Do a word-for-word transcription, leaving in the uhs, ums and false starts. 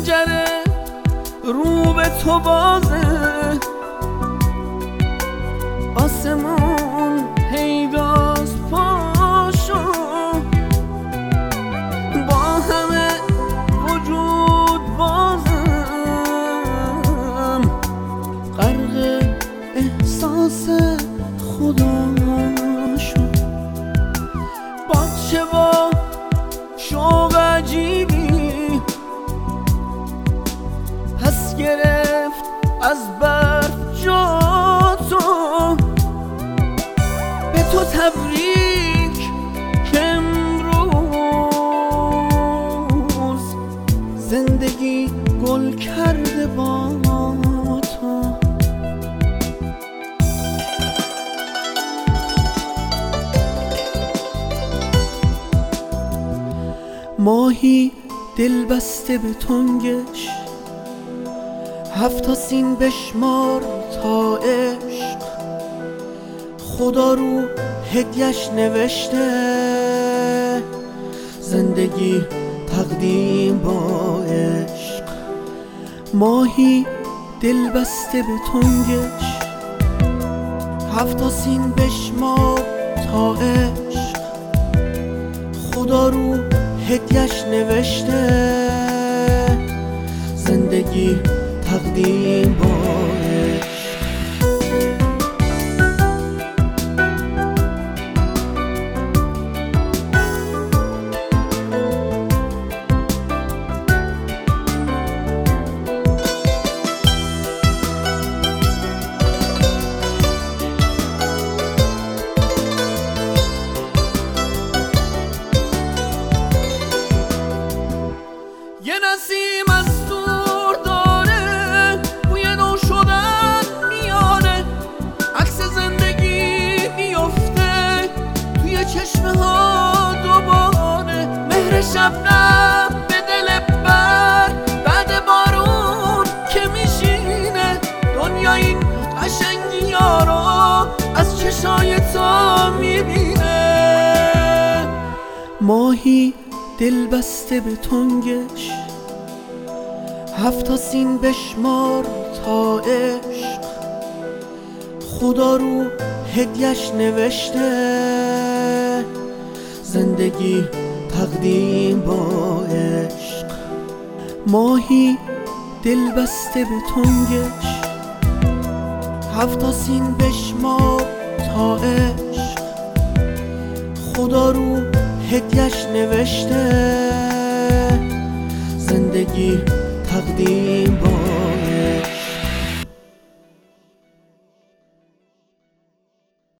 پنجره رو به تو بازه، آسمون پیداست پاشو، با همه وجود بازم غرق احساس خدا شو. باچه با شوق عجیبی پس گرفت از برف جا تو، به تو تبریک که امروز زندگی گل کرده با تو. ماهی دل بسته به تنگش، هفت سین بشمار تا عشق، خدا رو هدیه‌اش نوشته زندگی تقدیم با عشق. ماهی دل بسته به تنگش، هفت سین بشمار تا عشق، خدا رو هدیه‌اش نوشته زندگی تقدیم با عشق. یه نسیم از دور داره بوی نو شدن میاره، عکس زندگی میفته توی چشمه ها دوباره، مهر شبنم به دل بر بعد بارون که میشینه، دنیا این قشنگی ها رو از چشای تو میبینه. ماهی دل بسته به تنگش، هفت سین بشمار تا عشق، خدا رو هدیه‌اش نوشته زندگی تقدیم با عشق. ماهی دل بسته به تنگش، هفت سین بشمار تا عشق، خدا رو هدیه‌اش نوشته زندگی تقدیم با